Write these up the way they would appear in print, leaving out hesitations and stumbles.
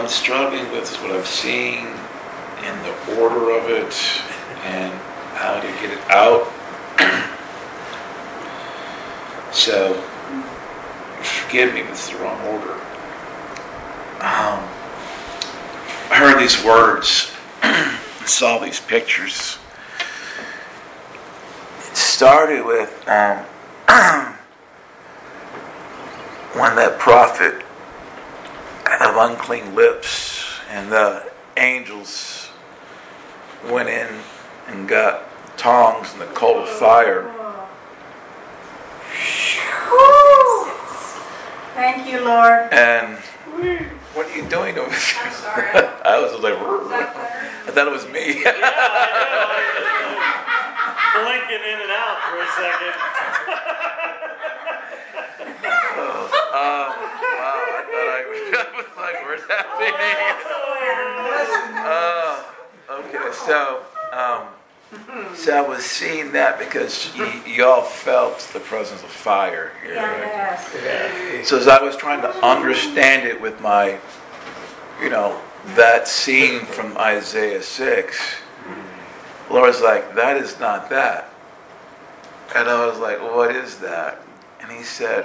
I'm struggling with is what I've seen and the order of it and how to get it out. So, forgive me if it's the wrong order. I heard these words, saw these pictures. It started with when that prophet of unclean lips and the angels went in and got tongs and the coal of fire. Thank you, Lord. And what are you doing over there? I'm sorry. I was like, I thought it was me. Yeah, I know. Blinking in and out for a second. Wow, I was like, where's that thing? Okay, so I was seeing that because y'all felt the presence of fire here, right? Yes. So as I was trying to understand it with my, that scene from Isaiah 6, the Lord was like, that is not that. And I was like, what is that? And he said,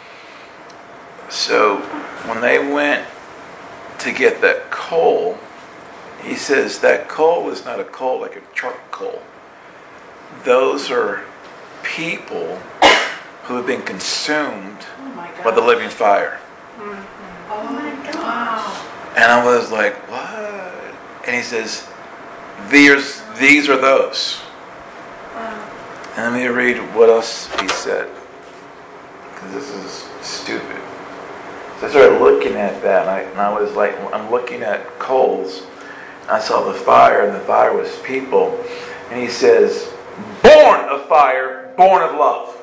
so when they went to get that coal, he says that coal is not a coal like a charcoal. Those are people who have been consumed by the living fire. Mm-hmm. Oh my God. And I was like, what? And he says, these are those. And let me read what else he said, because this is stupid. So I started looking at that, and I was like, I'm looking at coals. I saw the fire, and the fire was people. And he says, born of fire, born of love.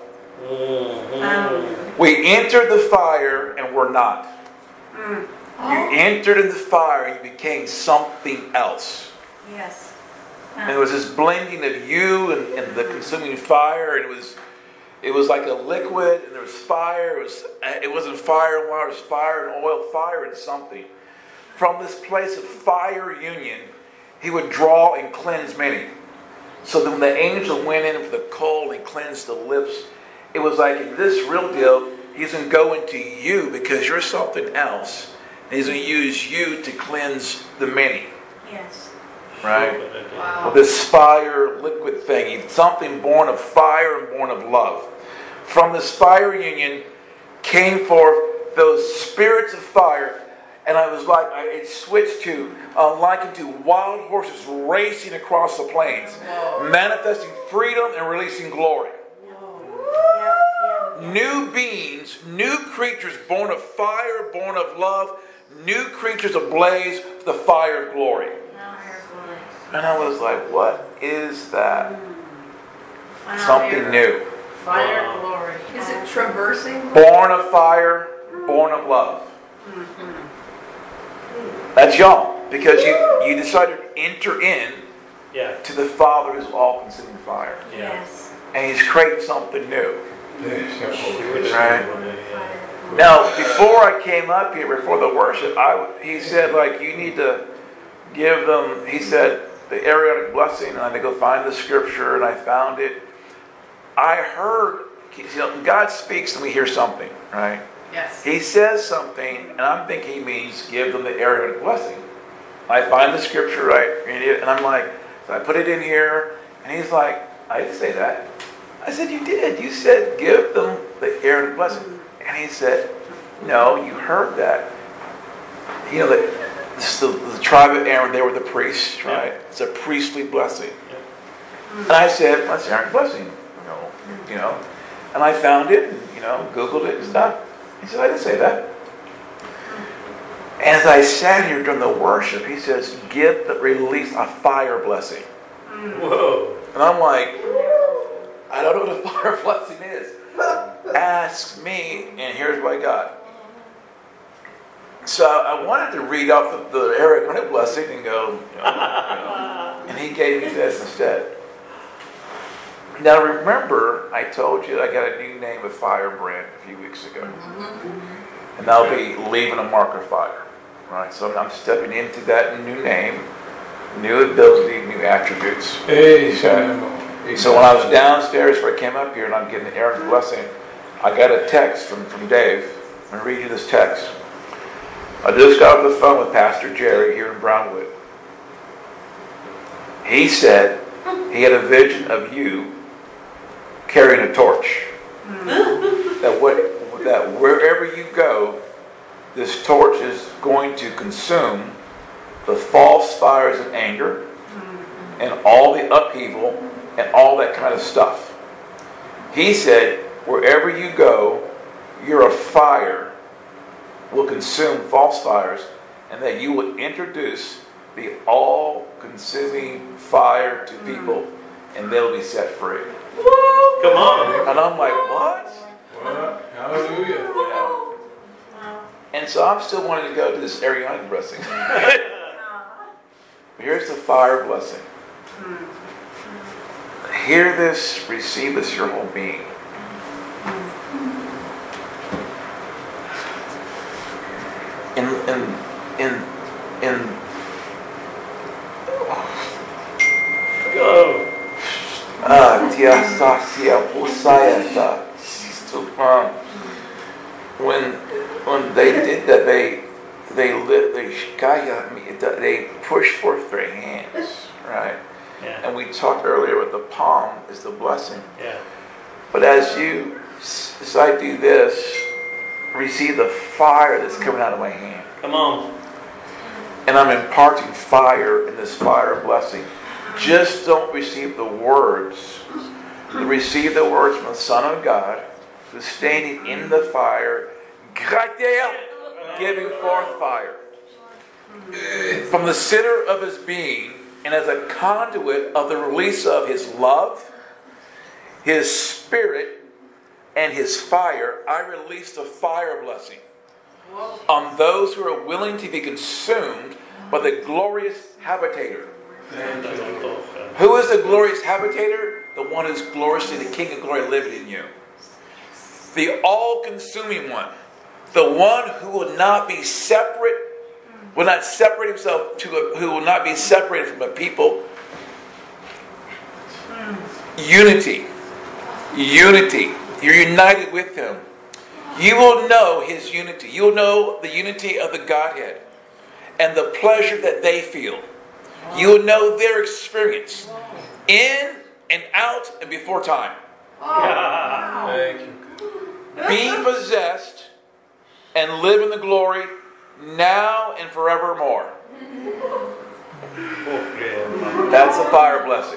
We entered the fire, and we're not. You entered in the fire, you became something else. Yes. And it was this blending of you and the consuming fire, and it was like a liquid, and there was fire. It wasn't fire and water, it was fire and oil, fire and something. From this place of fire union, he would draw and cleanse many. So then when the angel went in for the coal and cleansed the lips, it was like, in this real deal, he's going to go into you because you're something else. And he's going to use you to cleanse the many. Yes. Right? Wow. With this fire liquid thing. Something born of fire and born of love. From this fire union came forth those spirits of fire. And I was like, it switched to likened to wild horses racing across the plains, manifesting freedom and releasing glory. New beings, new creatures born of fire, born of love, new creatures ablaze with the fire of glory. And I was like, what is that? Something new. Fire glory. Is it traversing? Born of fire, born of love. That's y'all. Because you decided to enter in to the Father who's all-consuming fire. Yes. And he's creating something new. Right? Now, before I came up here, before the worship, he said, you need to give them, he said, the Aaronic blessing, and I had to go find the scripture, and I found it. I heard, God speaks and we hear something, right? Yes. He says something, and I'm thinking he means give them the Aaronic blessing. I find the scripture, right? And I'm like, so I put it in here, and he's like, I didn't say that. I said, you did. You said give them the Aaronic blessing. And he said, no, you heard that. The tribe of Aaron, they were the priests, right? It's a priestly blessing. And I said, what's Aaron's blessing? And I found it, and, Googled it and stuff. He said, I didn't say that. And as I sat here during the worship, he says, release a fire blessing. Whoa. And I'm like, I don't know what a fire blessing is. Ask me, and here's what I got. So I wanted to read off the Aaronic blessing and go, and he gave me this instead. Now remember, I told you I got a new name of Firebrand a few weeks ago. And I'll be leaving a mark of fire. Right, so I'm stepping into that new name, new ability, new attributes. So when I was downstairs before I came up here and I'm getting Aaron's blessing, I got a text from Dave. I'm going to read you this text. I just got off the phone with Pastor Jerry here in Brownwood. He said he had a vision of you carrying a torch. That wherever you go, this torch is going to consume the false fires of anger and all the upheaval and all that kind of stuff. He said, wherever you go, your fire will consume false fires, and that you will introduce the all-consuming fire to people, and they'll be set free. Come on. And I'm like, what? Hallelujah. Yeah. And so I'm still wanting to go to this Arianic blessing. Here's the fire blessing. Hear this, receive this, your whole being. Go. When they did that, they pushed forth their hands, right? Yeah. And we talked earlier with the palm is the blessing. Yeah. But as I do this, receive the fire that's coming out of my hand. Come on. And I'm imparting fire in this fire of blessing. Just don't receive the words. Receive the words from the Son of God, who's standing in the fire, giving forth fire. From the center of his being, and as a conduit of the release of his love, his spirit, and his fire, I release the fire blessing on those who are willing to be consumed by the glorious habitator. Who is the glorious habitator? The one who's gloriously the King of glory living in you. The all-consuming one. The one who will not be separate, will not separate himself who will not be separated from a people. Unity. Unity. You're united with him. You will know his unity. You will know the unity of the Godhead and the pleasure that they feel. You will know their experience in and out and before time. Thank you. Be possessed and live in the glory now and forevermore. That's a fire blessing.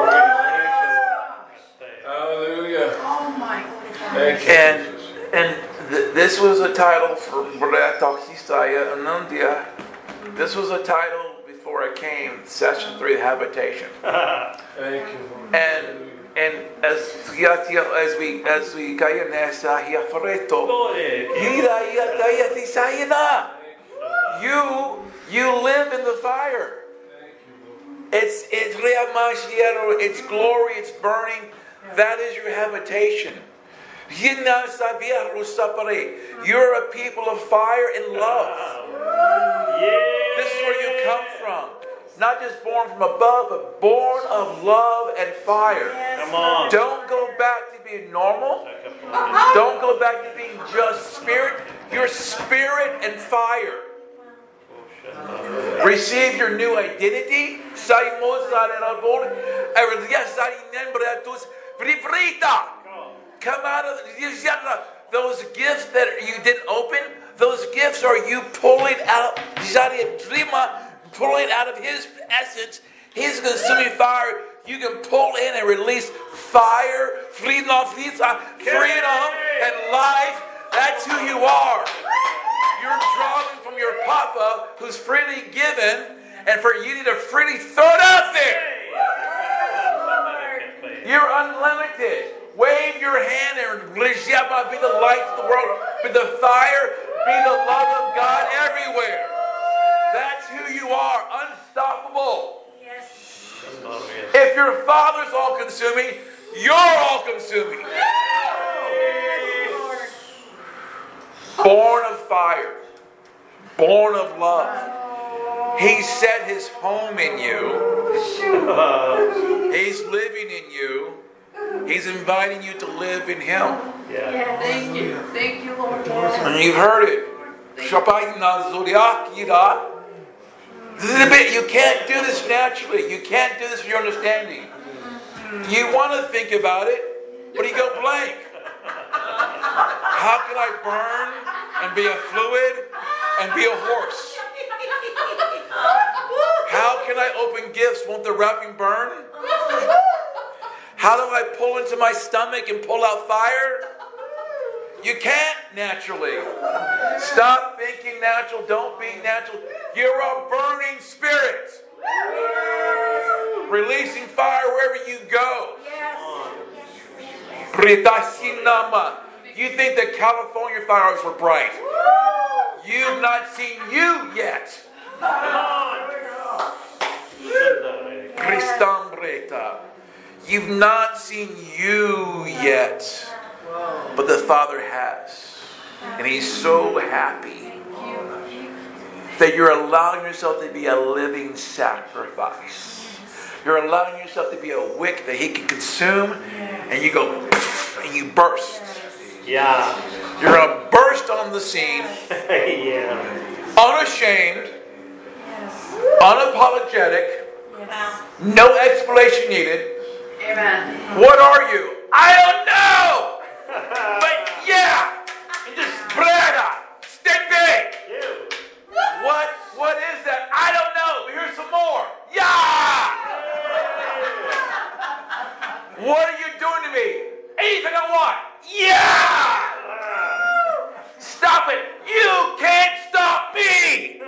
Hallelujah. Oh my Thank you. And this was a title for Hisaya Anundia. This was a title before I came, session 3, habitation. Thank you. And as we kaya nessa hiafareto, you live in the fire. It's reamashiero, it's glory, it's burning. That is your habitation. You're a people of fire and love. This is where you come from. Not just born from above, but born of love and fire. Come on. Don't go back to being normal. Don't go back to being just spirit. You're spirit and fire. Receive your new identity. Come out of those gifts that you didn't open. Those gifts are you pulling out, pulling out of his essence, his consuming fire. You can pull in and release fire, freedom and life. That's who you are. You're drawing from your Papa, who's freely given, and for you to freely throw it out there. You're unlimited. Wave your hand and be the light of the world. Be the fire. Be the love of God everywhere. That's who you are. Unstoppable. Yes. If your Father's all-consuming, you're all-consuming. Yes, Lord. Born of fire. born of love. He set his home in you. He's living in you. He's inviting you to live in him. Yeah. Thank you. Thank you, Lord. And you've heard it. This is a bit, you can't do this naturally. You can't do this with your understanding. You want to think about it, but you go blank. How can I burn and be a fluid and be a horse? How can I open gifts? Won't the wrapping burn? How do I pull into my stomach and pull out fire? You can't naturally. Stop thinking natural. Don't be natural. You're a burning spirit. Releasing fire wherever you go. You think the California fireworks were bright. You've not seen you yet. You've not seen you yet. But the Father has. And He's so happy that you're allowing yourself to be a living sacrifice. You're allowing yourself to be a wick that He can consume. And you go, and you burst. Yeah. You're going to burst on the scene. Yeah. Unashamed. Unapologetic. No explanation needed. Amen. What are you? I don't know! But yeah! And just stay big! What is that? I don't know, but here's some more. Yeah! What are you doing to me? Anything I want. Yeah! Stop it! You can't stop me!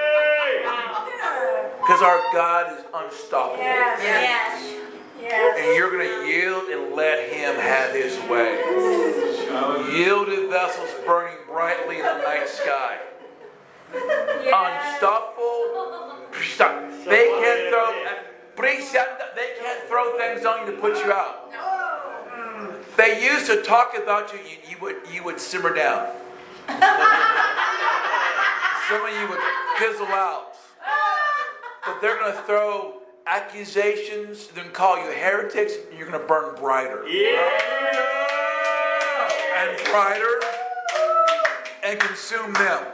Because our God is unstoppable. Yes. And you're going to yield and let Him have His way. Yielded vessels burning brightly in the night sky. Unstoppable. They can't throw things on you to put you out. They used to talk about you. You would simmer down. Some of you would fizzle out. But they're going to throw accusations, then call you heretics, and you're going to burn brighter. And brighter, and consume them.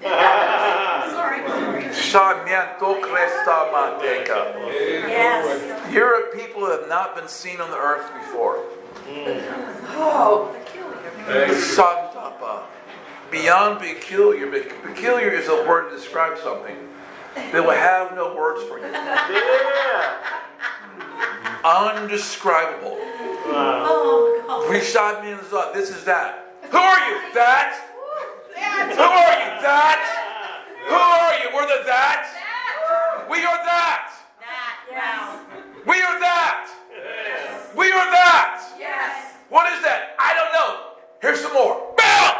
You're a people who have not been seen on the earth before. Beyond peculiar. Peculiar is a word to describe something. They will have no words for you. Undescribable. Rishad means this is that. Who are you? That? Who are you? That? Who are you? We're the that? We are that. We are that. We are that. What is that? I don't know. Here's some more. Bam!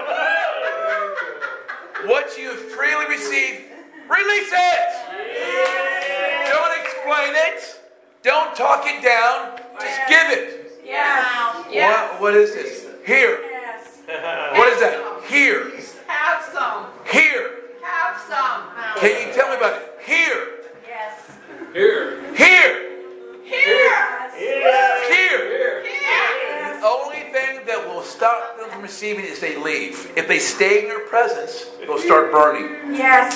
What you have freely received, release it. Don't explain it. Don't talk it down. Just give it. What is this? Here. What is that? Here. Have some. Here. Have some. Can you tell me about it? Here. Here. Here. Here. Here. Here. The only thing that will stop them from receiving is they leave. If they stay in your presence, they'll start burning. Yes,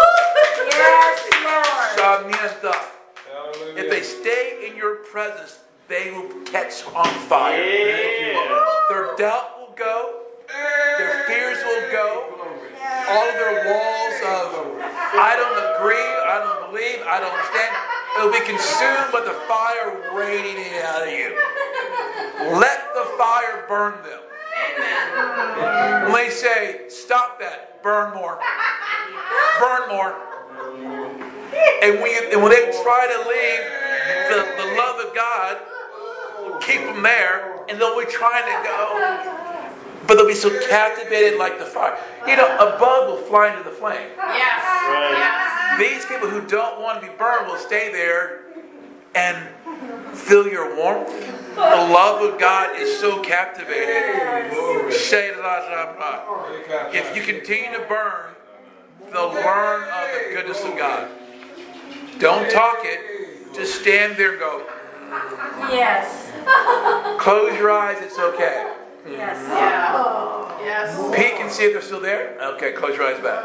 Lord. If they stay in your presence, they will catch on fire. Their doubt will go. Their fears will go. All of their walls of, I don't agree, I don't believe, I don't understand, it will be consumed by the fire radiating out of you. Let the fire burn them. When they say, stop that, burn more. Burn more. And when they try to leave, the love of God keep them there, and they'll be trying to go. But they'll be so captivated like the fire. You know, a bug will fly into the flame. Yes. Right. These people who don't want to be burned will stay there and feel your warmth. The love of God is so captivating. If you continue to burn, they'll learn of the goodness of God. Don't talk it. Just stand there and go. Yes. Close your eyes. It's okay. Yes. Yeah. Yes. Peek and see if they're still there. Okay, close your eyes back.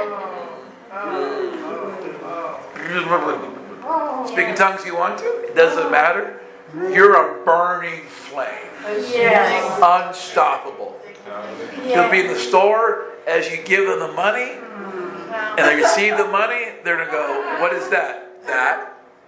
Speak in tongues if you want to. It doesn't matter. You're a burning flame. Yes. Unstoppable. You'll be in the store as you give them the money, and they receive the money. They're going to go, what is that? That.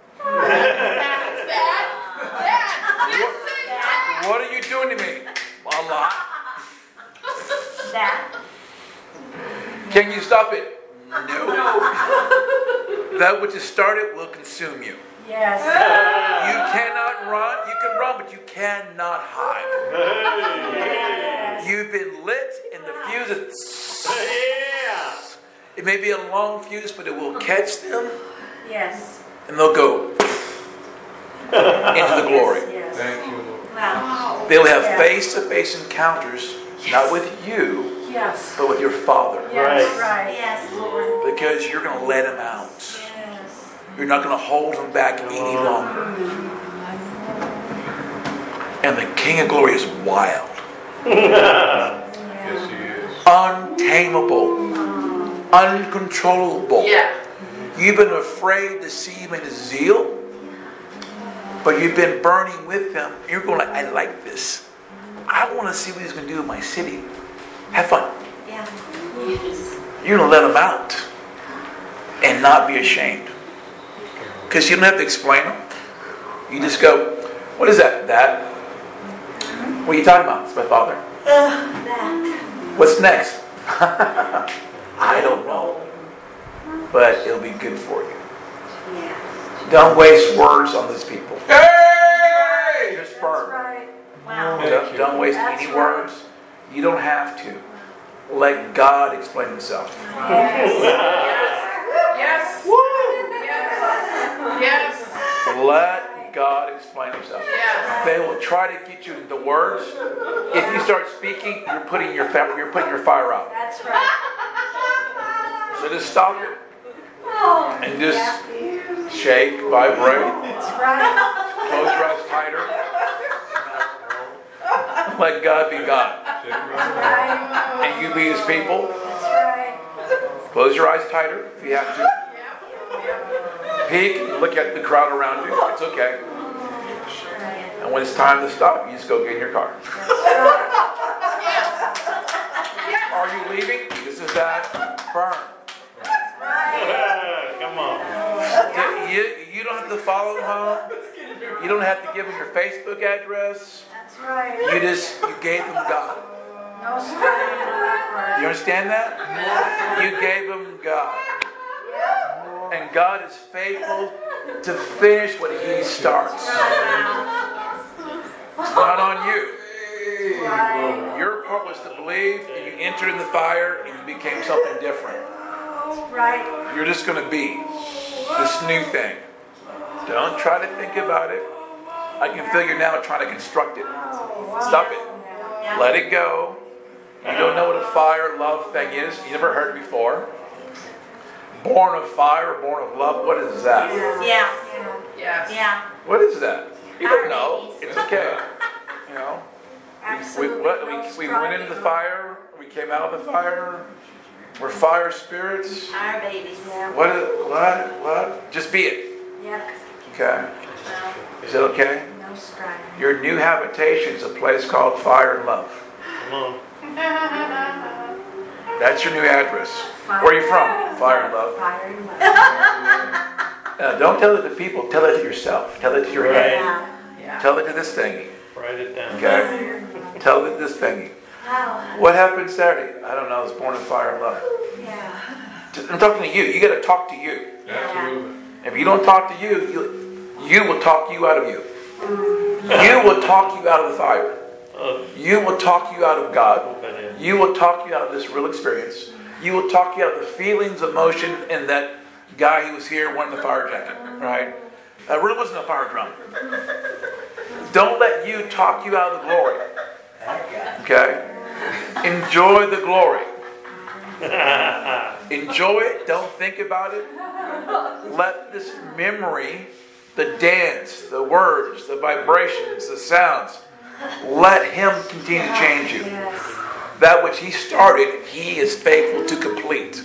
What are you doing to me? A lot. That. Can you stop it? No. That which is started will consume you. Yes. You cannot run. You can run, but you cannot hide. You've been lit, and the fuse is. It may be a long fuse, but it will catch them, Yes. and they'll go into the glory. Yes. Thank you, Lord. Wow. They'll have face-to-face encounters, not with you, Yes. but with your Father, Yes. Right. Yes, Lord. because you're going to let Him out. Yes. You're not going to hold Him back any longer. And the King of Glory is wild, Yes, He is. untamable, uncontrollable. Yeah. You've been afraid to see Him in His zeal, but you've been burning with Him. You're going like, I like this. I want to see what He's going to do in my city. Have fun. Yeah. Yes. You're going to let Him out and not be ashamed. Because you don't have to explain Him. You just go, what is that? That? What are you talking about? It's my Father. That. What's next? I don't know. But it'll be good for you. Yeah. Don't waste words on these people. Hey! Just burn. Right. Wow. Don't waste That's any right. words. You don't have to. Let God explain Himself. Yes. Yes. Yes. Let God explain Himself. Yes. They will try to get you into words. If you start speaking, you're putting your fire out. That's right. So just stop it Oh. and just shake, vibrate, That's right. close your eyes tighter. Let God be God, That's right. and you be His people. That's right. Close your eyes tighter if you have to. Peek, look at the crowd around you. It's okay. And when it's time to stop, you just go get in your car. Are you leaving? This is that. Burn. Come on. You don't have to follow them home. You don't have to give them your Facebook address. That's right. You gave them God. No striving. You understand that? You gave them God. And God is faithful to finish what He starts. It's not on you. Right. Your part was to believe, and you entered in the fire, and you became something different. Right. You're just going to be this new thing. Don't try to think about it. I can feel you now trying to construct it. Stop it. Let it go. You don't know what a fire love thing is. You never heard it before. Born of fire, born of love. What is that? Yeah. Yes. Yeah. What is that? You don't know. It's okay. You know. Absolutely. We went into the fire. We came out of the fire. We're fire spirits. Our babies. Yeah. What? Just be it. Yep. Okay. No. Is that okay? No striving. Your new habitation is a place called Fire and Love. Come on. That's your new address. Where are you from? Fire and Love. Fire and love. Don't tell it to people. Tell it to yourself. Tell it to your head. Yeah. Yeah. Tell it to this thingy. Write it down. Okay? Tell it this thingy. Wow. What happened Saturday? I don't know. I was born in fire and love. Yeah. I'm talking to you. You got to talk to you. Absolutely. If you don't talk to you, you will talk you out of you. You will talk you out of the fire. You will talk you out of God. You will talk you out of this real experience. You will talk you out of the feelings, emotion, and that guy who was here wearing the fire jacket. Right? That really wasn't a fire drum. Don't let you talk you out of the glory. Okay? Enjoy the glory. Enjoy it. Don't think about it. Let this memory, the dance, the words, the vibrations, the sounds, let Him continue to change you. That which He started, He is faithful to complete.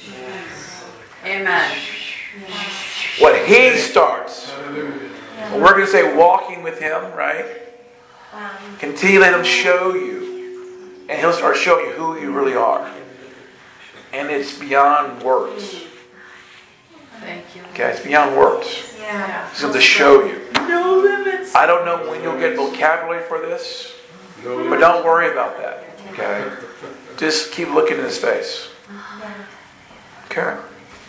Amen. What He starts, we're going to say walking with Him, right? Continue to let Him show you. And He'll start showing you who you really are. And it's beyond words. Thank you. Okay, it's beyond words. Yeah. He's going to show you. No limits. I don't know when you'll get vocabulary for this, but don't worry about that. Okay? Just keep looking in His face. Okay?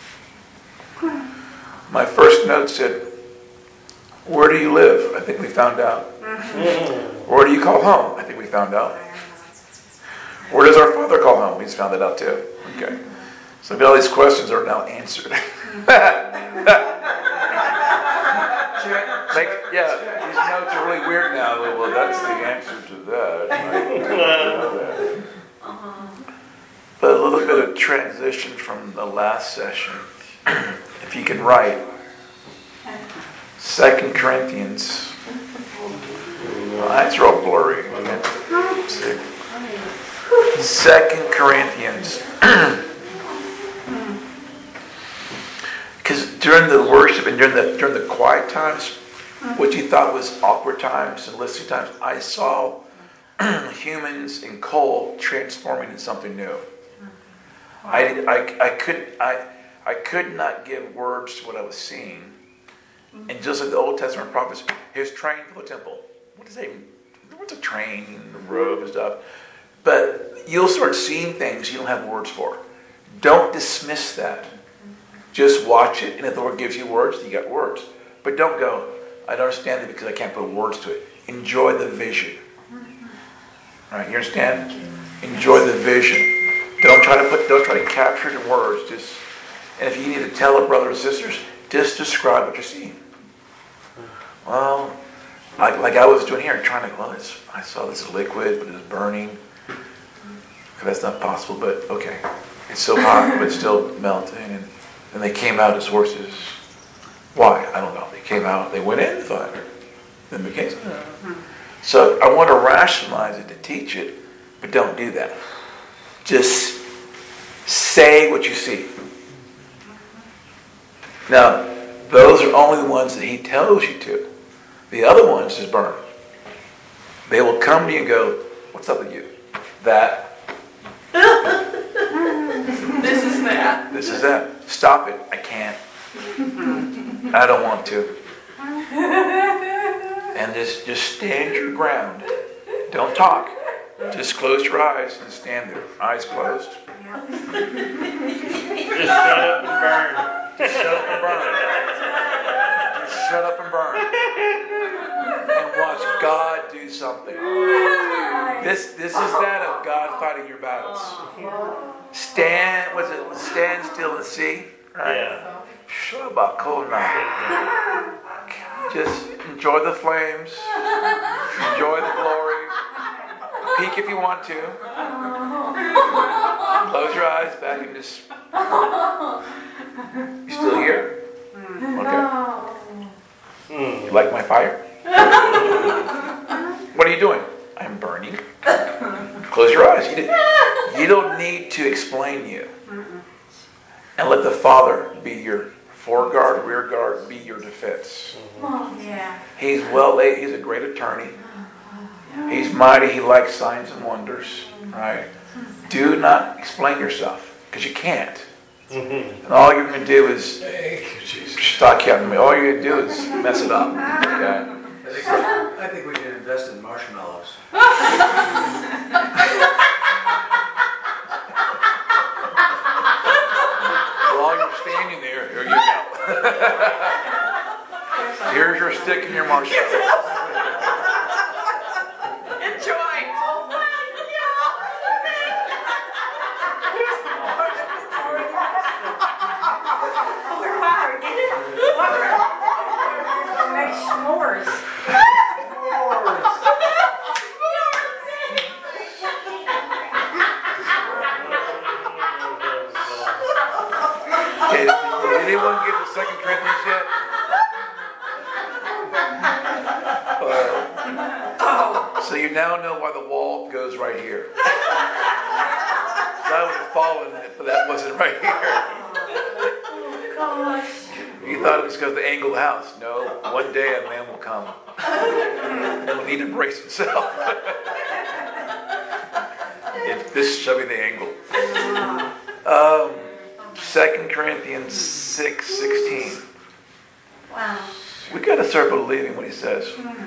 My first note said, where do you live? I think we found out. Where do you call home? I think we found out. Where does our Father call home? We just found that out too. Okay. So all these questions are now answered. These notes are really weird now. Well, that's the answer to that. But a little bit of transition from the last session. If you can write 2 Corinthians. My eyes are all blurry. 2 Corinthians. Because during the worship and during the quiet times, what you thought was awkward times and listening times, I saw humans in Cole transforming into something new. I could not give words to what I was seeing. And just like the Old Testament prophets, he was trained for the temple. What's a train, the robe and stuff? But you'll start seeing things you don't have words for. Don't dismiss that. Just watch it, and if the Lord gives you words, you got words. But don't go, I don't understand it because I can't put words to it. Enjoy the vision. All right, you understand? Enjoy the vision. Don't try to capture it in words. And if you need to tell it, brothers and sisters, just describe what you're seeing. Well, like I was doing here, trying to, I saw this liquid, but it was burning. That's not possible, but okay. It's so hot, but it's still melting. And they came out as horses. Why? I don't know. They came out, they went in the fire. Then became something. So I want to rationalize it to teach it, but don't do that. Just say what you see. Now, those are only the ones that he tells you to. The other ones just burn. They will come to you and go, what's up with you? That. This is that. This is that. Stop it. I can't. I don't want to. And just stand your ground. Don't talk. Just close your eyes and stand there. Eyes closed. Just shut up and burn. Just shut up and burn. Just shut up and burn. And watch God do something. This is that of God fighting your battles. Stand still and see. Right? Yeah. Just enjoy the flames. Enjoy the glory. Peek if you want to. Close your eyes back and just... You still here? Okay. You like my fire? What are you doing? I'm burning. Close your eyes. You don't need to explain you. And let the Father be your foreguard, rear guard, be your defense. He's he's a great attorney. He's mighty. He likes signs and wonders. Right? Do not explain yourself, because you can't. And all you're going to do is stock counting me. All you're going to do is mess it up. Okay? I think we can invest in marshmallows. While you're standing there, here you go. Here's your stick and your marshmallow. Enjoy. Make s'mores. now know why the wall goes right here. I would have fallen if that wasn't right here. Gosh. You thought it was because of the angle of the house. No, one day a man will come. He'll need to brace himself. If this shall be the angle. 2 Corinthians 6:16. Wow. We got to start believing what he says.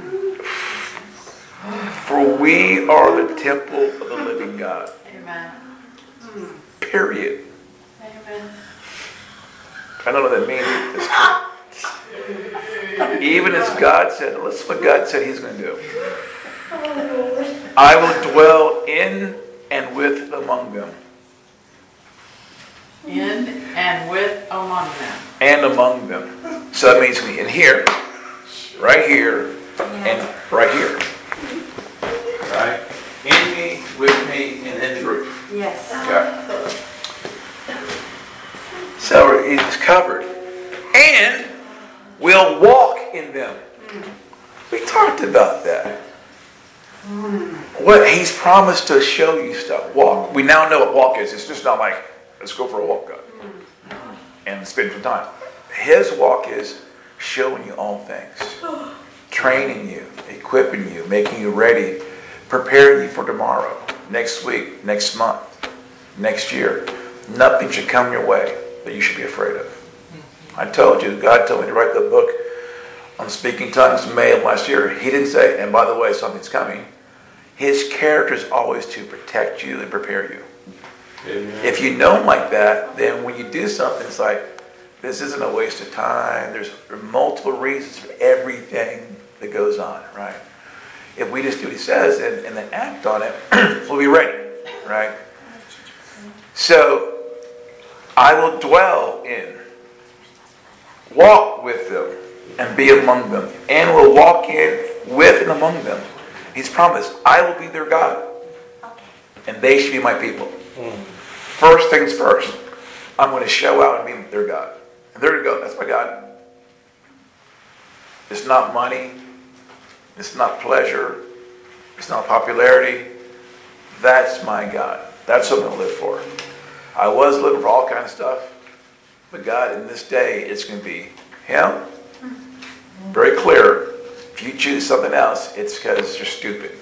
For we are the temple of the living God. Amen. Period. Amen. I don't know what that means. Even as God said, listen what God said he's going to do. I will dwell in and with among them. In and with among them. And among them. So that means me in here, right here, and right here. Right? In me, with me, and in the group. Yes. Okay. So it's covered. And we'll walk in them. We talked about that. What he's promised to show you stuff. Walk. We now know what walk is. It's just not like, let's go for a walk, God. And spend some time. His walk is showing you all things. Training you, equipping you, making you ready, preparing you for tomorrow, next week, next month, next year. Nothing should come your way that you should be afraid of. I told you, God told me to write the book on speaking tongues in May of last year. He didn't say, and by the way, something's coming. His character is always to protect you and prepare you. Amen. If you know him like that, then when you do something, it's like, this isn't a waste of time. There are multiple reasons for everything that goes on, right? If we just do what he says and then act on it, we'll be ready, right? So, I will dwell in, walk with them, and be among them, and will walk in with and among them. He's promised, I will be their God, and they should be my people. First things first, I'm going to show out and be their God. And there you go, that's my God. It's not money, it's not pleasure, it's not popularity. That's my God. That's what I'm going to live for. I was living for all kinds of stuff, but God, in this day, it's going to be Him. Very clear. If you choose something else, it's because you're stupid.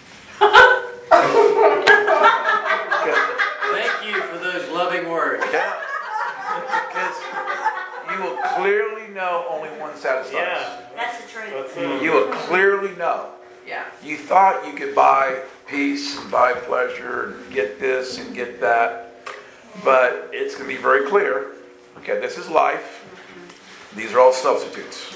Thank you for those loving words. Yeah. Because you will clearly know only one satisfies. Yeah. That's the truth. That's it. You will clearly know. Yeah. You thought you could buy peace and buy pleasure and get this and get that, but it's going to be very clear. Okay, this is life. These are all substitutes.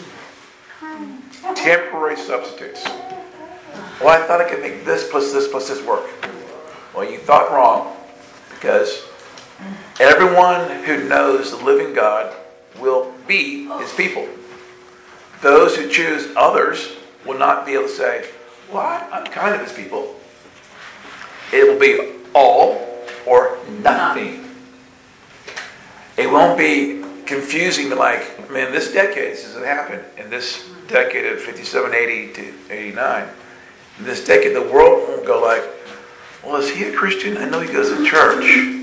Temporary substitutes. Well, I thought I could make this plus this plus this work. Well, you thought wrong, because everyone who knows the living God will be His people. Those who choose others will not be able to say, well, I'm kind of His people. It will be all or nothing. It won't be confusing like, man, this decade, this hasn't happened. In this decade of 57, 80 to 89, in this decade, the world won't go like, well, is he a Christian? I know he goes to church.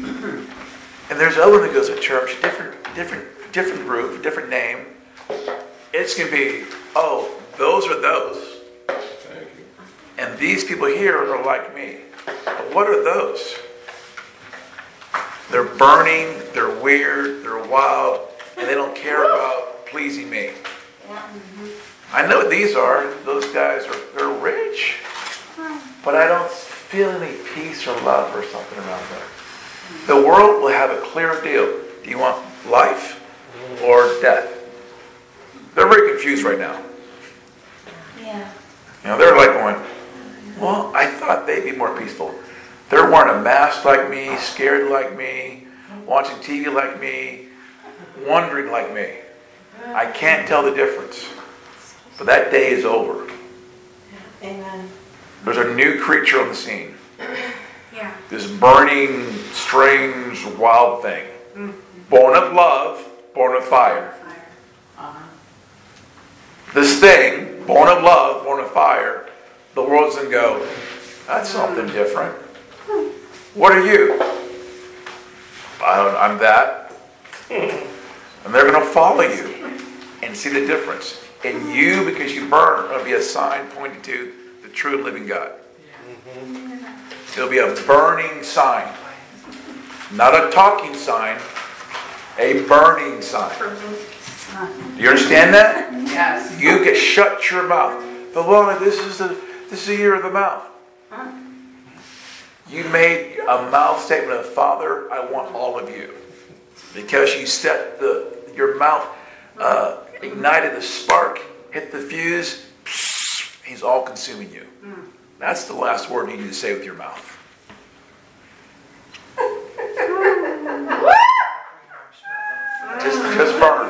And there's other one that goes to church, different group, different name. It's going to be, oh, those are those. Thank you. And these people here are like me. But what are those? They're burning, they're weird, they're wild, and they don't care about pleasing me. I know what these are. Those guys they're rich. But I don't feel any peace or love or something around them. The world will have a clear deal. Do you want life or death? They're very confused right now. Yeah. You know, they're like going, well, I thought they'd be more peaceful. They're wearing a mask like me, scared like me, watching TV like me, wondering like me. I can't tell the difference. But that day is over. Amen. There's a new creature on the scene. Yeah. This burning, strange, wild thing. Born of love, born of fire. This thing, born of love, born of fire, the world's going to go, That's something different. What are you? I'm that. And they're going to follow you and see the difference. And you, because you burn, are going to be a sign pointing to the true and living God. It'll be a burning sign. Not a talking sign, a burning sign. Do you understand that? Yes. You get shut your mouth. But Lord, this is the year of the mouth. You made a mouth statement of, Father, I want all of you. Because you set your mouth, ignited the spark, hit the fuse, he's all consuming you. That's the last word you need to say with your mouth. Just burn.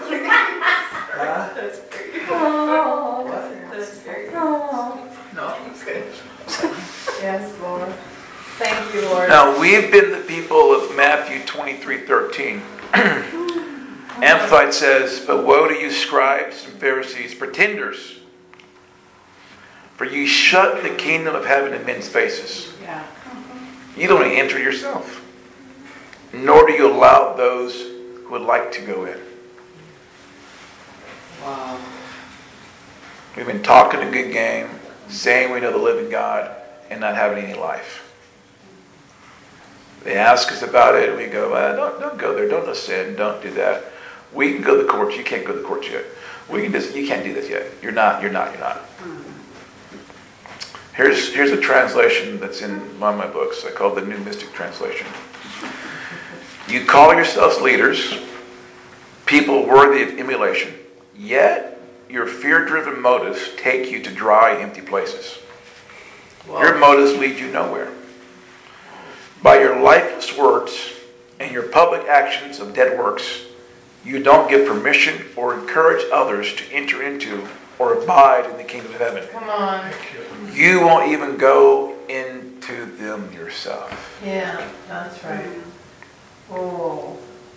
Yes, Lord. Thank you, Lord. Now, we've been the people of Matthew 23:13. Amplified says, but woe to you, scribes and Pharisees, pretenders, for you shut the kingdom of heaven in men's faces. Yeah. You don't enter yourself, nor do you allow those who would like to go in. Wow. We've been talking a good game, saying we know the living God, and not having any life. They ask us about it, and we go, don't go there, don't sin, don't do that. We can go to the courts, you can't go to the courts yet. You can't do this yet. You're not. Here's a translation that's in one of my books. I call it the New Mystic Translation. You call yourselves leaders, people worthy of emulation, yet your fear-driven motives take you to dry, empty places. Wow. Your motives lead you nowhere. By your lifeless words and your public actions of dead works, you don't give permission or encourage others to enter into or abide in the kingdom of heaven. Come on. You won't even go into them yourself. Yeah, that's right. Oh.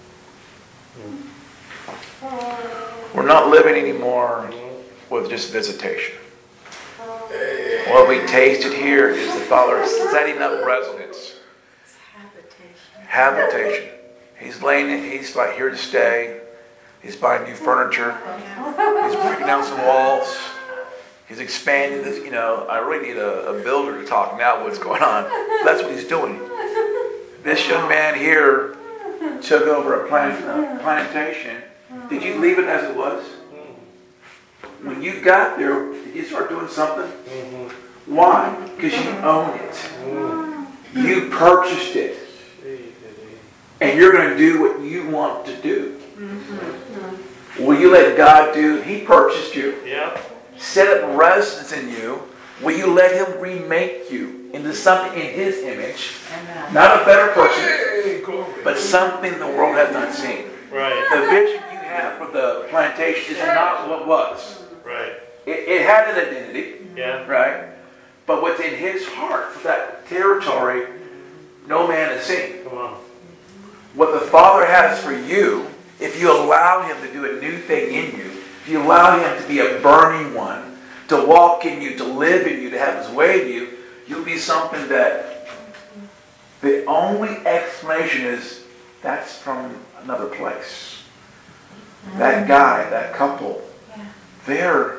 We're not living anymore with just visitation. What we tasted here is the Father setting up residence. Habitation. He's laying it. He's like here to stay. He's buying new furniture. He's breaking down some walls. He's expanding this. I really need a builder to talk now what's going on. That's what he's doing. This young man here took over a plantation. Did you leave it as it was? When you got there, did you start doing something? Why? Because you own it. You purchased it. And you're going to do what you want to do. Will you let God do? He purchased you. Yeah. Set up residence in you. Will you let Him remake you into something in His image? Amen. Not a better person, but something the world has not seen. Right. The vision you have for the plantation is not what was. Right. It had an identity. Yeah. Right? But what's in His heart for that territory, no man has seen. Come on. What the Father has for you, if you allow Him to do a new thing in you, if you allow Him to be a burning one, to walk in you, to live in you, to have His way in you, you'll be something that the only explanation is that's from another place. That guy, that couple, they're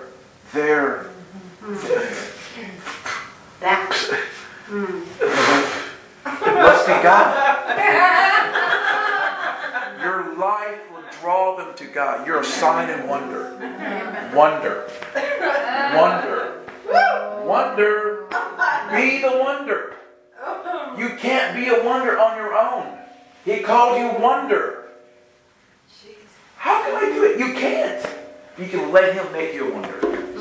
That. it must be God. Your life will draw them to God. You're a sign and wonder. Wonder. Wonder. Wonder. Be the wonder. You can't be a wonder on your own. He called you wonder. How can I do it? You can't. You can let Him make you a wonder.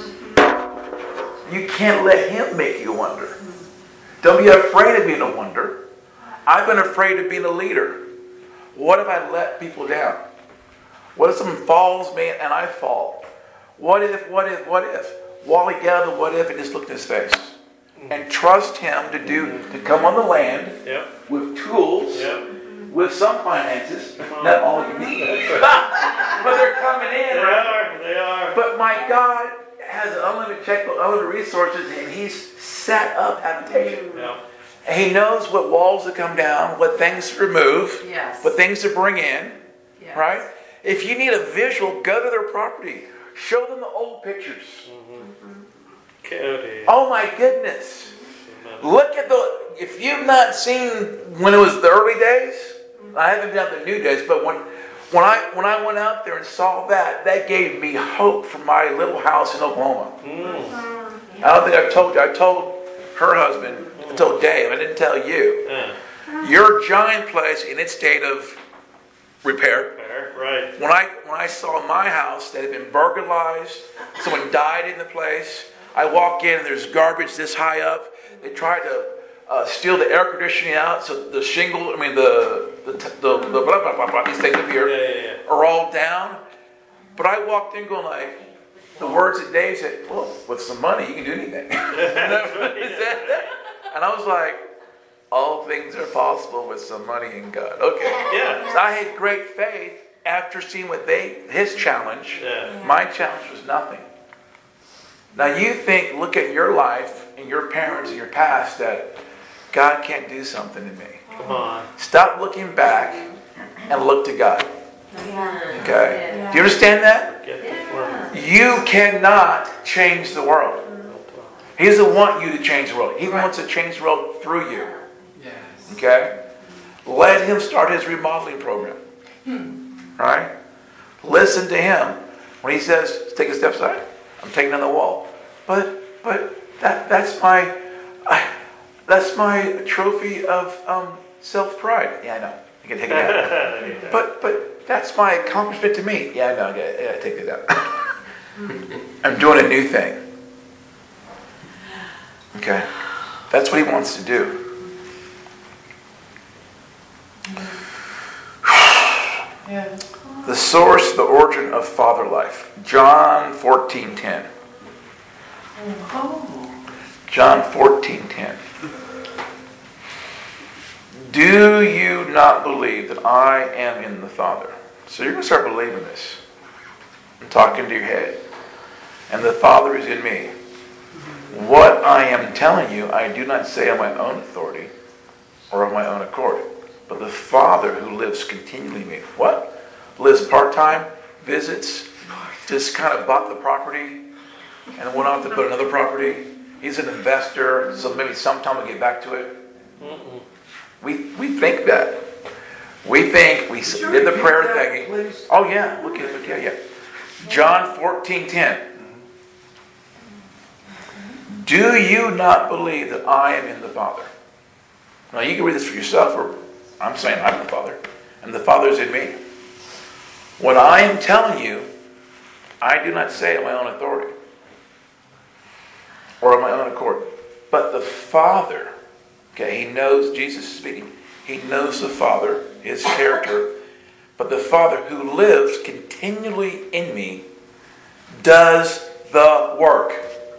You can't let Him make you a wonder. Don't be afraid of being a wonder. I've been afraid of being a leader. What if I let people down? What if someone falls, man, and I fall? What if? Wally Gavel, what if, and just look in His face. And trust Him to come on the land with tools, with some finances, not all you need. But they're coming in. They are. But my God has has an unlimited checkbook, unlimited resources, and he's set up habitation. Yeah. And he knows what walls to come down, what things to remove, Yes. what things to bring in, Yes. right? If you need a visual, go to their property. Show them the old pictures. Cody. Oh my goodness. Look at if you've not seen when it was the early days, I haven't done the new days, but when I went out there and saw that gave me hope for my little house in Oklahoma. I don't think I've told you. I told her husband, I told Dave, I didn't tell you. Your giant place in its state of repair. Right. When I saw my house that had been burglarized, someone died in the place. I walk in and there's garbage this high up. They tried to steal the air conditioning out, so the shingle, the blah blah blah blah, these things up here are all down. But I walked in going like, the words that Dave said, well, with some money you can do anything. And I was like, all things are possible with some money and God. Okay. Yeah. So I had great faith after seeing his challenge. Yeah. My challenge was nothing. Now you look at your life and your parents and your past that God can't do something in me. Come on. Stop looking back and look to God. Okay? Yeah. Do you understand that? Get the form. You cannot change the world. He doesn't want you to change the world. He wants to change the world through you. Yes. Okay? Let him start his remodeling program. Right? Listen to him. When he says, take a step aside, I'm taking on the wall. But that's my trophy of self-pride. Yeah, I know. You can take it out. But that's my accomplishment to me. Yeah, I know. I gotta take it out. I'm doing a new thing. Okay? That's what he wants to do. Yeah. The source, the origin of father life. John 14:10. John 14:10. Do you not believe that I am in the Father? So you're going to start believing this. I'm talking to your head. And the Father is in me. What I am telling you, I do not say on my own authority or of my own accord, but the Father who lives continually in me. What? Lives part-time, visits, just kind of bought the property and went off to put another property. He's an investor, so maybe sometime we'll get back to it. We think that. We think we did the prayer thing. Oh yeah, look at it. Yeah. John 14:10. Do you not believe that I am in the Father? Now you can read this for yourself, or I'm saying I'm the Father, and the Father is in me. What I am telling you, I do not say on my own authority or on my own accord, but the Father. Okay, he knows, Jesus is speaking. He knows the Father, his character, but the Father who lives continually in me does the work.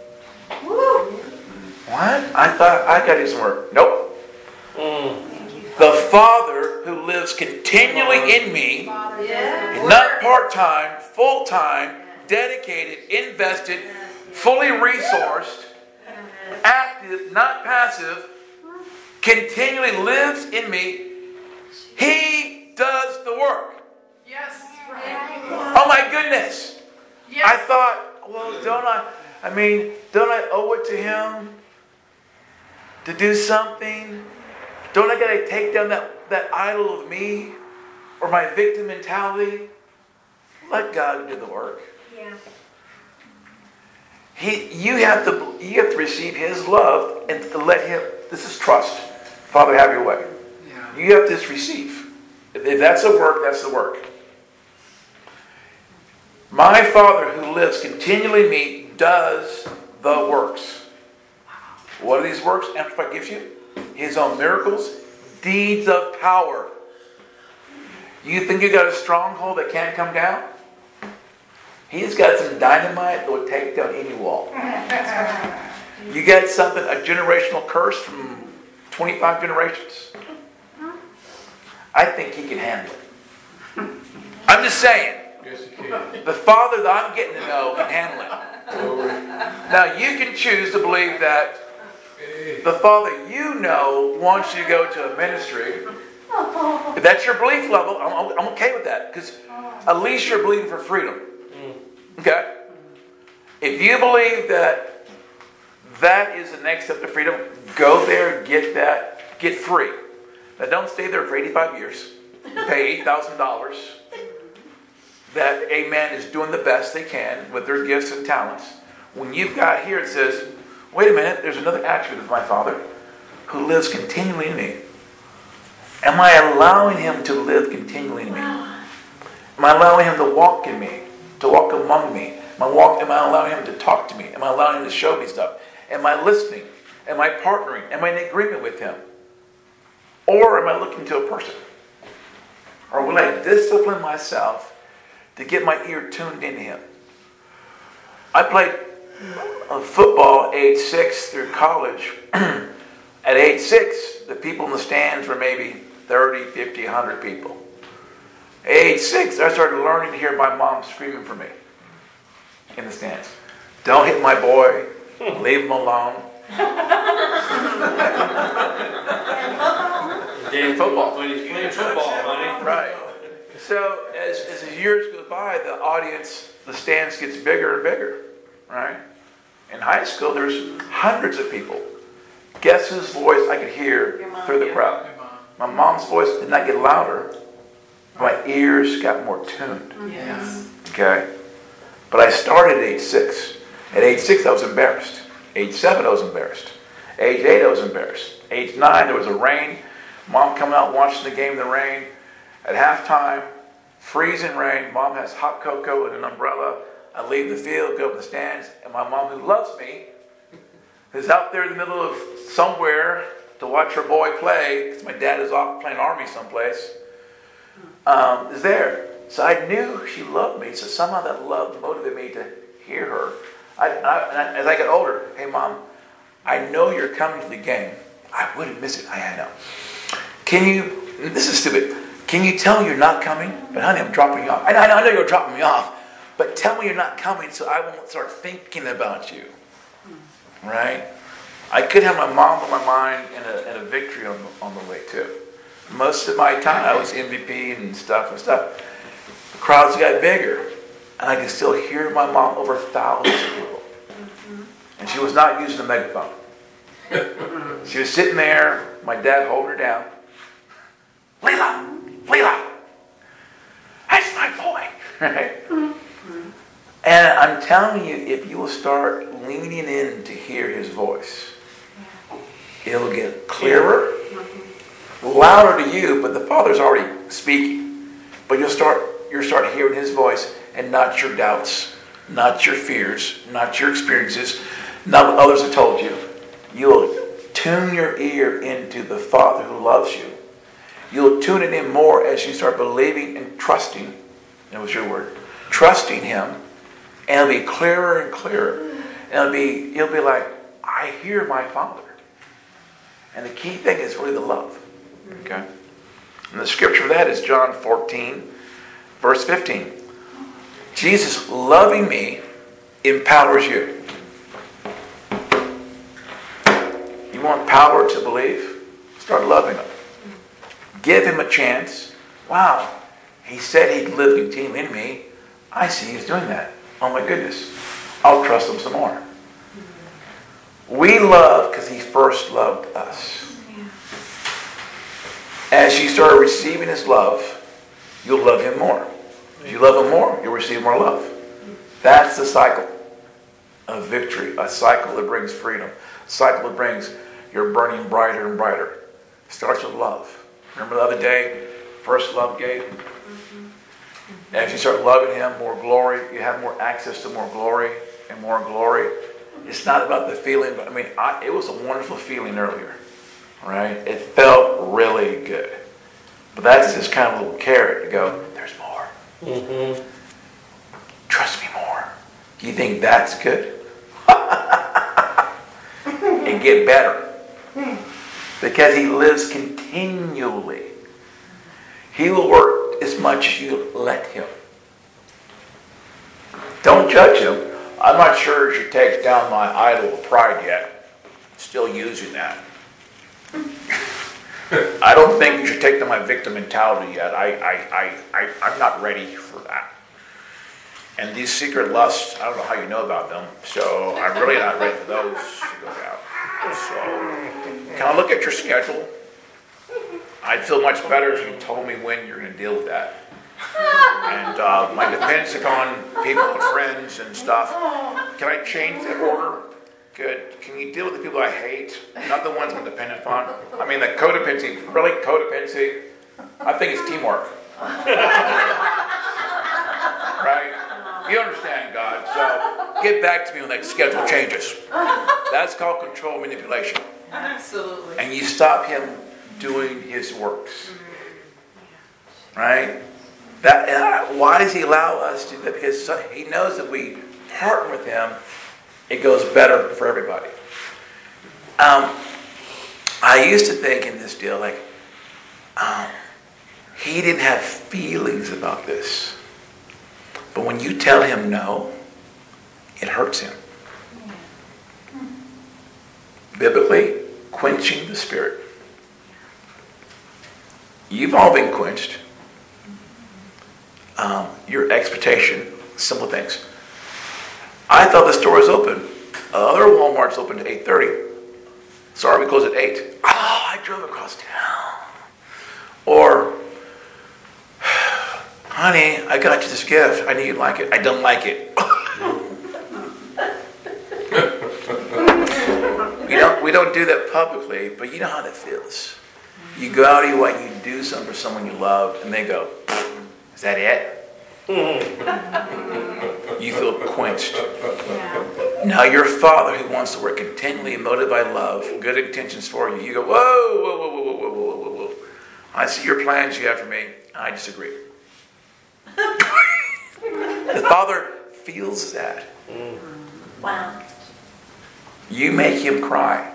What? I thought I got to do some work. Nope. The Father who lives continually in me, not part-time, full-time, dedicated, invested, fully resourced, active, not passive, continually lives in me. He does the work. Yes. Oh my goodness. Yes. I thought, well, don't I owe it to him to do something? Don't I gotta take down that idol of me or my victim mentality? Let God do the work. Yeah. You have to receive his love and to let him. This is trust. Father, have your way. Yeah. You have to just receive. If that's the work, that's the work. My Father who lives continually in me does the works. What are these works? Amplified gives you his own miracles, deeds of power. You think you got a stronghold that can't come down? He's got some dynamite that will take down any wall. You got something, a generational curse from 25 generations. I think he can handle it. I'm just saying. Yes, you can. The Father that I'm getting to know can handle it. Now you can choose to believe that the Father you know wants you to go to a ministry. If that's your belief level, I'm okay with that. Because at least you're believing for freedom. Okay? If you believe that that is the next step to freedom, go there, get that, get free. Now don't stay there for 85 years. Pay $8,000. That a man is doing the best they can with their gifts and talents. When you've got here, it says, wait a minute, there's another attribute of my Father who lives continually in me. Am I allowing him to live continually in me? Am I allowing him to walk in me? To walk among me? Am I allowing him to talk to me? Am I allowing him to show me stuff? Am I listening? Am I partnering? Am I in agreement with him? Or am I looking to a person? Or will I discipline myself to get my ear tuned into him? I played football age 6 through college. At age 6, the people in the stands were maybe 30, 50, 100 people. At age 6, I started learning to hear my mom screaming for me in the stands. Don't hit my boy. Leave him alone. Game football. When he's playing football, honey. Right. So as the years go by, the audience, the stands gets bigger and bigger. Right? In high school, there's hundreds of people. Guess whose voice I could hear through the crowd? My mom's voice did not get louder. My ears got more tuned. Yes. Okay? But I started at age 6. At age 6, I was embarrassed. Age 7, I was embarrassed. Age 8, I was embarrassed. Age 9, there was a rain. Mom coming out watching the game in the rain. At halftime, freezing rain. Mom has hot cocoa and an umbrella. I leave the field, go up the stands, and my mom, who loves me, is out there in the middle of somewhere to watch her boy play, because my dad is off playing Army someplace, is there. So I knew she loved me, so somehow that love motivated me to hear her. As I got older, hey Mom, I know you're coming to the game. I wouldn't miss it. I know. Can you, this is stupid, can you tell me you're not coming? But honey, I'm dropping you off. I know you're dropping me off, but tell me you're not coming so I won't start thinking about you. Right? I could have my mom on my mind and a victory on the way too. Most of my time I was MVP and stuff. The crowds got bigger, and I could still hear my mom over thousands of people. And she was not using a megaphone. She was sitting there, my dad holding her down. Leela, that's my boy. Right? And I'm telling you, if you will start leaning in to hear his voice, it'll get clearer, louder to you, but the Father's already speaking. But you'll start hearing his voice and not your doubts, not your fears, not your experiences, not what others have told you. You'll tune your ear into the Father who loves you. You'll tune it in more as you start believing and trusting. That was your word. Trusting him. And it'll be clearer and clearer. And you'll be like, I hear my Father. And the key thing is really the love. Okay? And the scripture for that is John 14, verse 15. Jesus loving me empowers you. You want power to believe? Start loving him. Give him a chance. Wow, he said he'd live continually in me. I see he's doing that. Oh my goodness. I'll trust him some more. We love because he first loved us. As you start receiving his love, you'll love him more. If you love him more, you'll receive more love. That's the cycle of victory. A cycle that brings freedom. A cycle that brings you're burning brighter and brighter. It starts with love. Remember the other day, first love gave. As you start loving him, more glory. You have more access to more glory and more glory. It's not about the feeling, but it was a wonderful feeling earlier. Right? It felt really good. But that's just kind of a little carrot to go, there's more. Mm-hmm. Trust me more. You think that's good? And get better. Because he lives continually. He will work as much as you let him. Don't judge him. I'm not sure you should take down my idol of pride yet. Still using that. I don't think you should take down my victim mentality yet. I'm not ready for that. And these secret lusts, I don't know how you know about them, so I'm really not ready for those to go down. So, can I look at your schedule? I'd feel much better if you told me when you're going to deal with that. And my dependence upon people and friends and stuff. Can I change the order? Good. Can you deal with the people I hate? Not the ones I'm dependent upon. I mean, the codependency. Really, codependency? I think it's teamwork. Right? You understand, God. So, get back to me when that schedule changes. That's called control manipulation. Absolutely. And you stop him doing his works. Right? Why does he allow us to do that? Because he knows that we partner with him, it goes better for everybody. I used to think in this deal, like, he didn't have feelings about this. But when you tell him no, it hurts him. Biblically, quenching the spirit. You've all been quenched. Your expectation, simple things. I thought the store was open. Other Walmart's open at 8:30. Sorry, we close at 8. Oh, I drove across town. Or, honey, I got you this gift. I knew you'd like it. I don't like it. We don't do that publicly, but you know how that feels. You go out of your way and you do something for someone you love, and they go, is that it? You feel quenched. Now your Father, who wants to work continually and motivated by love, good intentions for you, you go, whoa, whoa, whoa, whoa, whoa, whoa, whoa, whoa. I see your plans you have for me. I disagree. The Father feels that. Wow. You make him cry.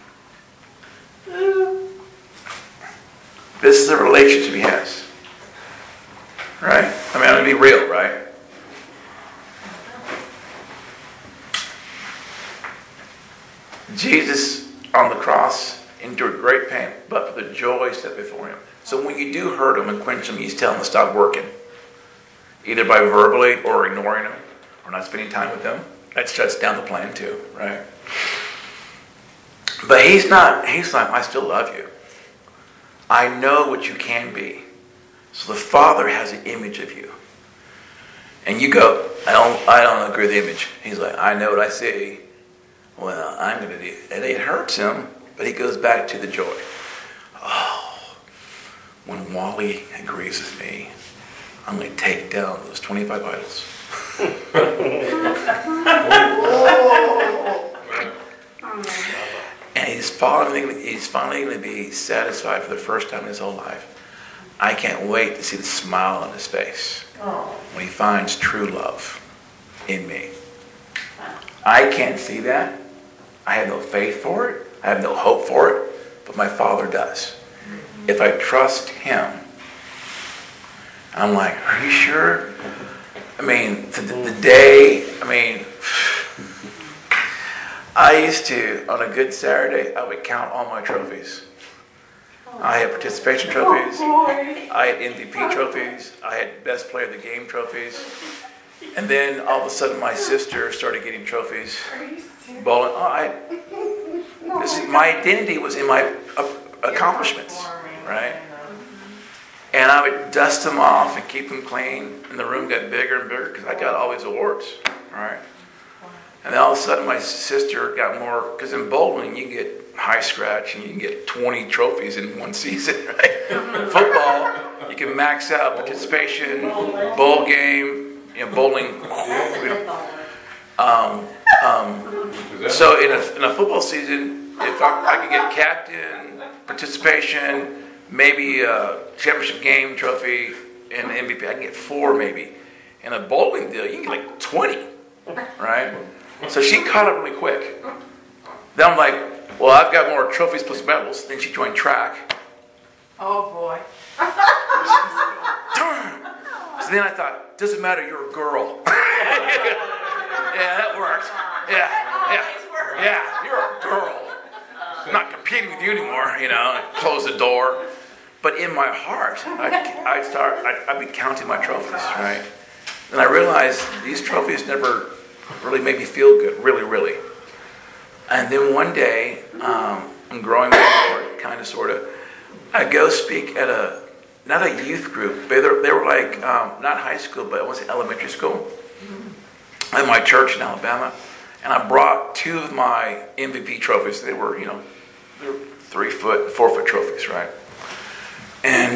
This is the relationship he has. Right? I mean, I'm going to be real, right? Jesus on the cross endured great pain, but for the joy set before him. So when you do hurt him and quench him, he's telling him to stop working. Either by verbally or ignoring him or not spending time with them. That shuts down the plan too, right? But he's like, I still love you. I know what you can be. So the Father has an image of you. And you go, I don't agree with the image. He's like, I know what I see. Well, I'm going to do it. And it hurts him, but he goes back to the joy. Oh, when Wally agrees with me, I'm going to take down those 25 idols. And he's finally going to be satisfied for the first time in his whole life. I can't wait to see the smile on his face when he finds true love in me. I can't see that. I have no faith for it. I have no hope for it. But my Father does. If I trust him, I'm like, are you sure? I mean, the day, I used to, on a good Saturday, I would count all my trophies. I had participation trophies. I had MVP trophies. I had best player of the game trophies. And then all of a sudden my sister started getting trophies. Bowling. My identity was in my accomplishments, right? And I would dust them off and keep them clean. And the room got bigger and bigger because I got all these awards, right? And then all of a sudden my sister got more, because in bowling you get high scratch and you can get 20 trophies in one season, right? Football, you can max out participation, bowl game, bowling. So in a football season, if I could get captain, participation, maybe a championship game trophy, and MVP, I can get 4 maybe. In a bowling deal, you can get like 20, right? So she caught up really quick. Then I'm like, well, I've got more trophies plus medals. Then she joined track. Oh, boy. Darn. So then I thought, doesn't matter, you're a girl. Yeah, that works. Yeah, you're a girl. I'm not competing with you anymore, close the door. But in my heart, I'd be counting my trophies, right? And I realized these trophies never really made me feel good, really, really. And then one day, I'm growing my Lord, kind of, sort of. I go speak at not a youth group, but they were like, not high school, but it was elementary school at my church in Alabama. And I brought 2 of my MVP trophies. They were, they were 3-foot, 4-foot trophies, right? And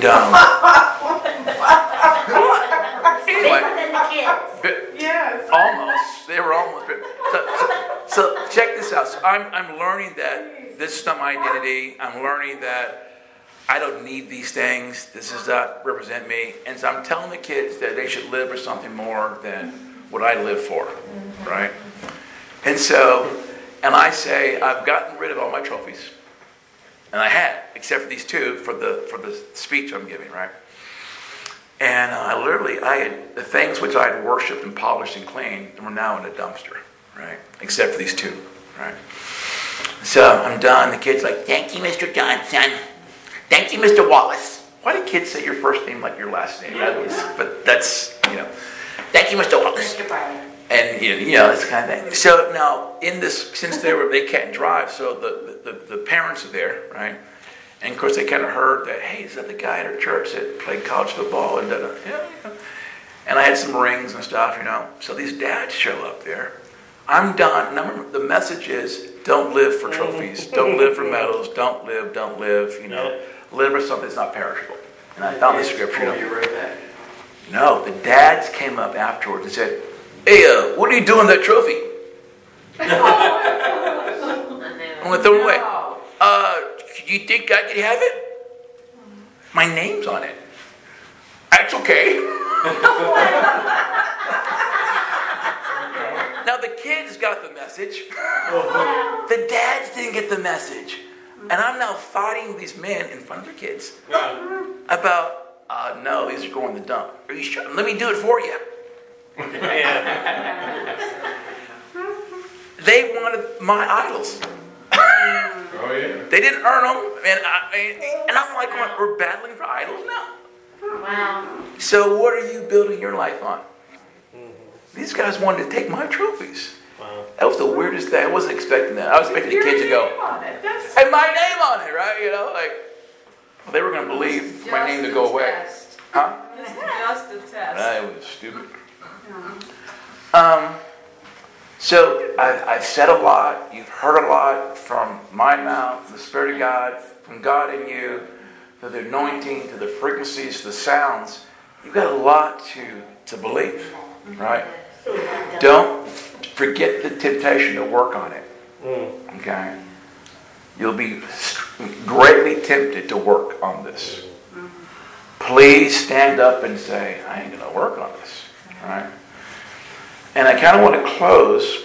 anyway, Bigger than the kids. Yes. almost. They were almost. So check this out. So I'm learning that this is not my identity. I'm learning that I don't need these things. This does not represent me. And so I'm telling the kids that they should live for something more than what I live for, right? And so, and I say, I've gotten rid of all my trophies. And I had, except for these 2 for the speech I'm giving, right? And I had the things which I had worshipped and polished and cleaned were now in a dumpster, right? Except for these 2, right? So I'm done. The kid's like, thank you, Mr. Johnson. Thank you, Mr. Wallace. Why do kids say your first name like your last name? But that's, thank you, Mr. Wallace. Mr. Barney. And, this kind of thing. So now, in this, since they can't drive, so the parents are there, right? And of course, they kind of heard that, hey, is that the guy at our church that played college football? And And I had some rings and stuff, So these dads show up there. I'm done. Now, the message is, don't live for trophies. Don't live for medals. Don't live, Live for something that's not perishable. And I found the scripture. You read that? No, the dads came up afterwards and said, hey, what are you doing with that trophy? I'm going to throw it away. Do you think I could have it? My name's on it. That's okay. Now the kids got the message. The dads didn't get the message. And I'm now fighting these men in front of their kids about, no, these are going to the dump. Are you sure? Let me do it for you. They wanted my idols. Oh, yeah. They didn't earn them. And I'm like, we're battling for idols now. Wow. So what are you building your life on? These guys wanted to take my trophies. Wow. That was the weirdest thing. I wasn't expecting that. I was expecting the kids to go, and my name on it, right? Well, they were going to believe my name to go away. Huh? It's just a test. That was stupid. So I've said a lot. You've heard a lot from my mouth, the Spirit of God, from God in you, to the anointing, to the frequencies, the sounds. You've got a lot to believe, right? Don't forget the temptation to work on it. Okay? You'll be greatly tempted to work on this. Please stand up and say, I ain't going to work on this. All right? And I kind of want to close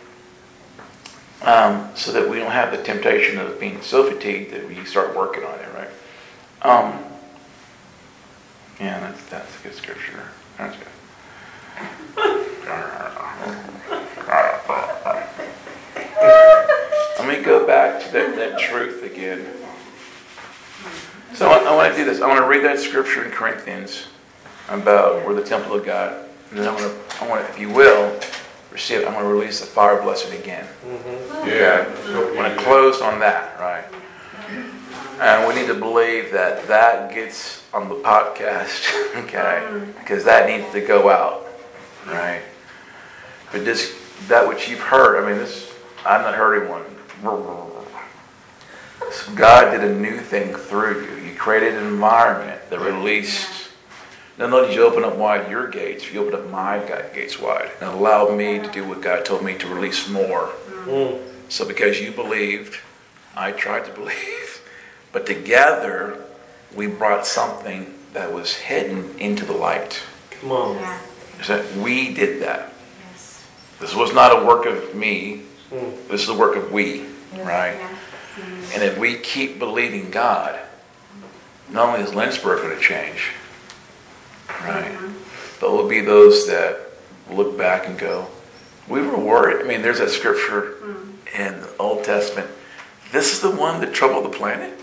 so that we don't have the temptation of being so fatigued that we start working on it, right? Yeah, that's a good scripture. That's good. Let me go back to that truth again. So I want to do this. I want to read that scripture in Corinthians about we're the temple of God. And then I want to, if you will, receive it. I'm going to release the fire blessing again. Yeah. I'm going to close on that, right? And we need to believe that gets on the podcast, okay? Because that needs to go out, right? But that which you've heard, I've not heard anyone. So God did a new thing through you. You created an environment that released. Not only did you open up wide your gates, you opened up my gates wide and allowed me to do what God told me to release more. So because you believed, I tried to believe, but together we brought something that was hidden into the light. Come on. So we did that. This was not a work of me. This is the work of we, right? And if we keep believing God, not only is Lynchburg going to change, right? But we'll be those that look back and go, We were worried. I mean, there's that scripture in the Old Testament. This is the one that troubled the planet?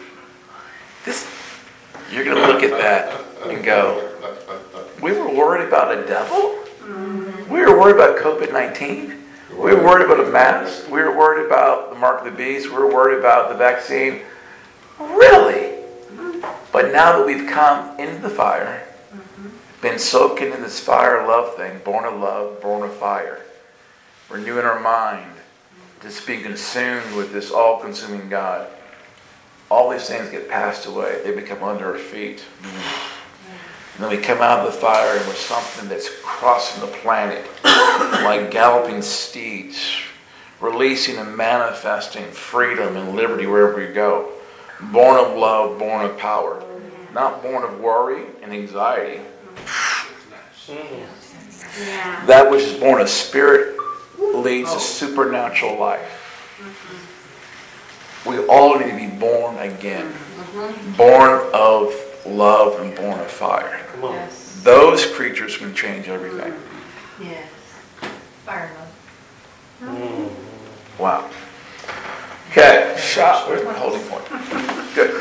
You're going to look at that and go, we were worried about a devil? We were worried about COVID-19? We were worried about a mask? We were worried about the mark of the beast? We were worried about the vaccine? Really? But now that we've come into the fire, been soaking in this fire love thing, born of love, born of fire, renewing our mind, just being consumed with this all-consuming God, all these things get passed away. They become under our feet. And then we come out of the fire and we're something that's crossing the planet like galloping steeds, releasing and manifesting freedom and liberty wherever we go. Born of love, born of power. Not born of worry and anxiety. Yeah. That which is born of spirit leads to supernatural life. We all need to be born again. Born of love and born of fire. Come on. Yes. Those creatures can change everything. Yes. Fire love. Wow. Okay, shot. Where's my holding point? Good.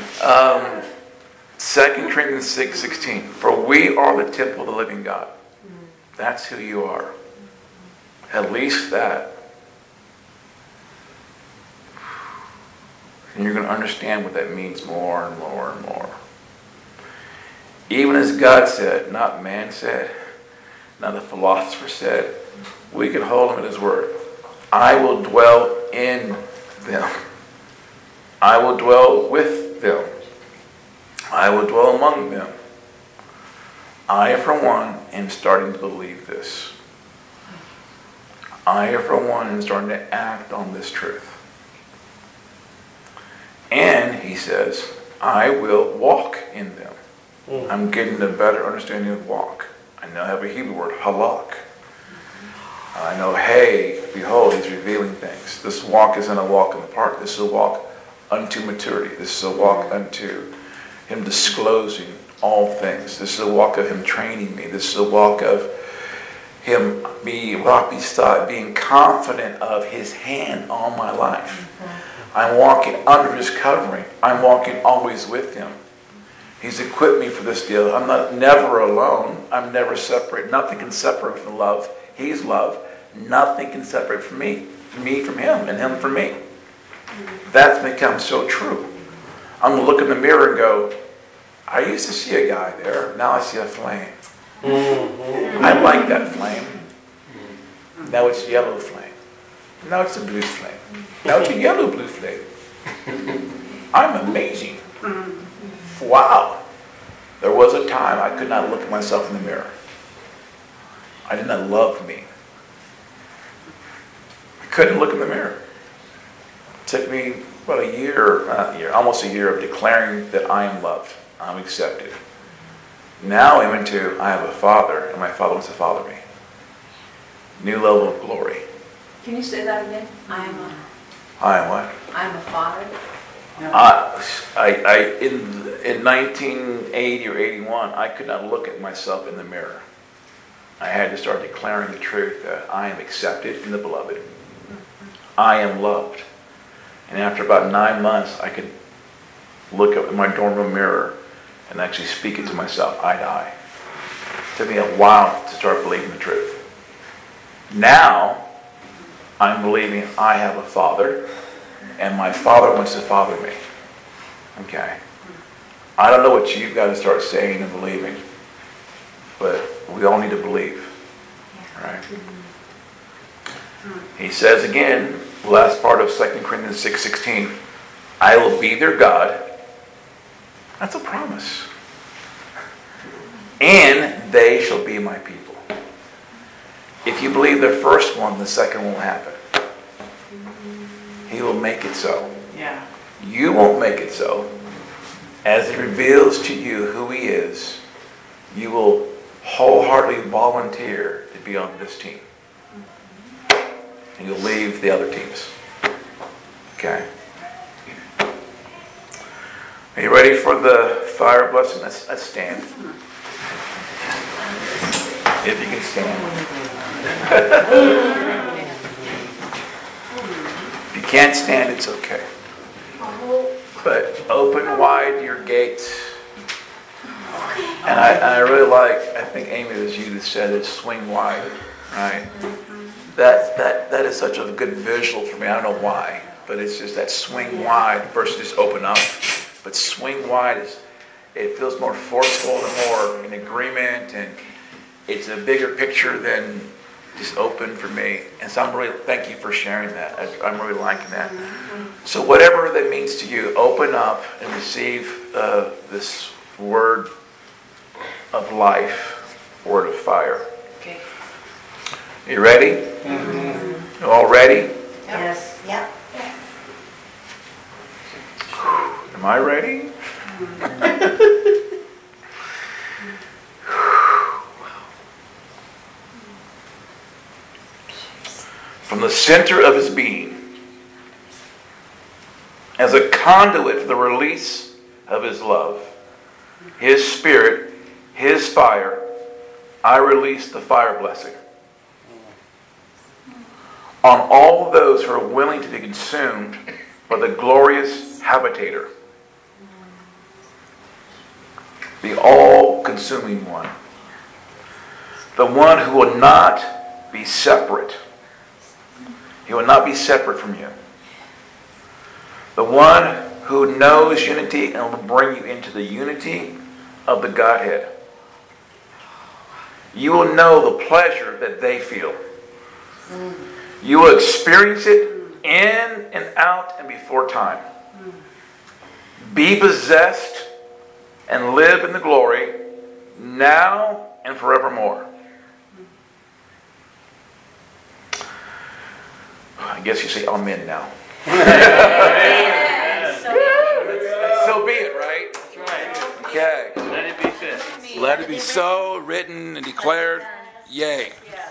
2 Corinthians 6:16. For we are the temple of the living God. That's who you are. At least that. And you're going to understand what that means more and more and more. Even as God said, not man said, not a philosopher said, we can hold him at his word. I will dwell in them. I will dwell with them. I will dwell among them. I, for one, am starting to believe this. I, for one, am starting to act on this truth. And, he says, I will walk in them. I'm getting a better understanding of walk. I now have a Hebrew word, halak. I know, hey, behold, he's revealing things. This walk isn't a walk in the park. This is a walk unto maturity. This is a walk unto him disclosing all things. This is a walk of him training me. This is a walk of him being confident of his hand on my life. I'm walking under his covering. I'm walking always with him. He's equipped me for this deal. I'm never alone. I'm never separate. Nothing can separate from love. He's love. Nothing can separate from me from him, and him from me. That's become so true. I'm going to look in the mirror and go, I used to see a guy there. Now I see a flame. I like that flame. Now it's yellow flame. Now it's a blue flame. Now it's a yellow blue flame. I'm amazing. Wow. There was a time I could not look at myself in the mirror. I did not love me. I couldn't look in the mirror. It took me about almost a year of declaring that I am loved. I'm accepted. Now I'm into, I have a father, and my father wants to father me. New level of glory. Can you say that again? I am what? I'm a father. In 1980 or 81, I could not look at myself in the mirror. I had to start declaring the truth that I am accepted in the beloved. I am loved. And after about 9 months, I could look up in my dorm room mirror and actually speak it to myself, eye to eye. It took me a while to start believing the truth. Now, I'm believing I have a father, and my father wants to father me. Okay? I don't know what you've got to start saying and believing, but we all need to believe. Right? He says again, last part of 2 Corinthians 6:16, I will be their God. That's a promise. And they shall be my people. If you believe the first one, the second won't happen. He will make it so. Yeah. You won't make it so. As he reveals to you who he is, you will wholeheartedly volunteer to be on this team. And you'll leave the other teams. Okay? Are you ready for the fire blessing? Let's stand. If you can stand. If you can't stand, it's okay. But open wide your gates. And I really like, I think Amy, it was you that said it, swing wide, right? That is such a good visual for me. I don't know why, but it's just that swing wide versus just open up. But swing wide it feels more forceful and more in agreement, and it's a bigger picture than just open for me. And so I'm really, thank you for sharing that. I'm really liking that. So whatever that means to you, open up and receive this word of life, word of fire. Okay. You ready? You all ready? Yes. Yep. Am I ready? From the center of his being, as a conduit for the release of his love, his spirit, his fire, I release the fire blessing on all those who are willing to be consumed by the glorious habitator, the all-consuming one, the one who will not be separate. He will not be separate from you. The one who knows unity and will bring you into the unity of the Godhead. You will know the pleasure that they feel. You will experience it in and out and before time. Be possessed and live in the glory now and forevermore. I guess you say amen now. So be it, right? That's right. Okay. Let it be said. Let it be so, written and declared. Yay.